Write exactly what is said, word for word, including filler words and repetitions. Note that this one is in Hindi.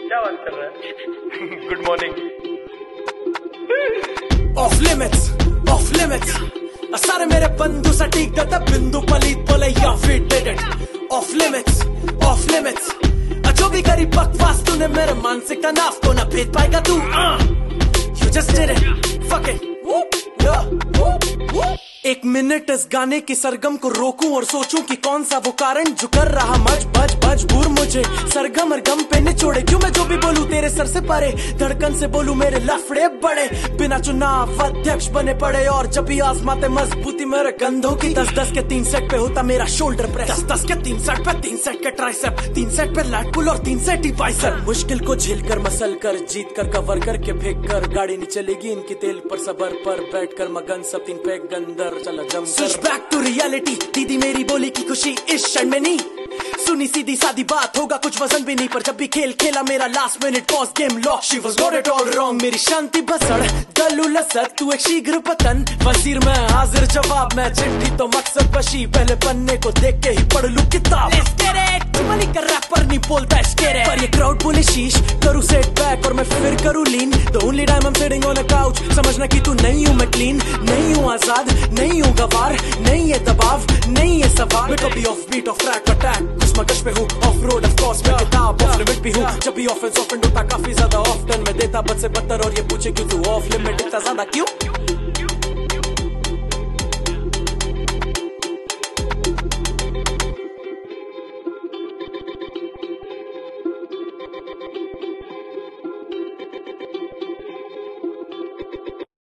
क्या बात कर रहा है? Good morning. Off limits, off limits, सारे मेरे बंधु सटीक दत्ता बिंदु पलीत बोले या फिर did it. Off limits, off limits, जो भी करी बकवास तूने मेरे मानसिक तनाव को न भेद पाएगा तू। You just did it, fuck it. एक मिनट इस गाने की सरगम को रोकूं और सोचूं कि कौन सा वो कारण जो कर रहा मज बज मजबूर मुझे सरगम और गम पे निचोड़े। क्यों मैं जो भी बोलूं तेरे सर से परे, धड़कन से बोलूं मेरे लफड़े बड़े। बिना चुनाव अध्यक्ष बने पड़े और जब भी आजमाते मजबूती मेरे कंधों की। दस दस के तीन सेट पे होता मेरा शोल्डर प्रेस, दस दस के तीन सेट पे तीन सेट के ट्राइसेप, तीन सेट पे लैट पुल और तीन सेट ही बाइसेप। मुश्किल को झेल कर मसल कर जीत कर कवर करके फेंक कर गाड़ी नहीं चलेगी इनकी तेल पर सबर पर बैठ कर मगन सब तीन पे गंदर चला जम। स्विच बैक टू रियलिटी, दीदी मेरी बोली की खुशी इस क्षण में नहीं। सुनी सीधी सादी बात होगा कुछ वजन भी नहीं, पर जब भी खेल खेला मेरा last minute pause game lock. She was not at all wrong, मेरी शांति बसड़ गलू लसक तू एक शीघ्र पतन। वजीर में हाजिर जवाब मैं चिट्ठी तो मकसद बशी, पहले पन्ने को देख के ही पढ़ लूं किताब। चुमली का रैपर नहीं बोलता स्केरे, पर ये क्राउड बोले शीश करूं सेट बैक और मैं फिर करूं lean. The only time I am sitting on a couch, समझना कि तू नहीं हूं मैं क्लीन, नहीं हूं आजाद, नहीं हूं गवार, नहीं है दबाव, नहीं है सवाल। मैं कभी off beat off track attack कुछ मगज पे हूँ, ऑफ रोड ऑफ कोर्स मैं किताब ऑफ लिमिट भी हूँ। जब भी ऑफेंस ऑफेंड होता काफी ज्यादा ऑफ्टन मैं देता बद से बदतर और ये पूछे क्यों तू ऑफ लिमिट इतना ज्यादा क्यों।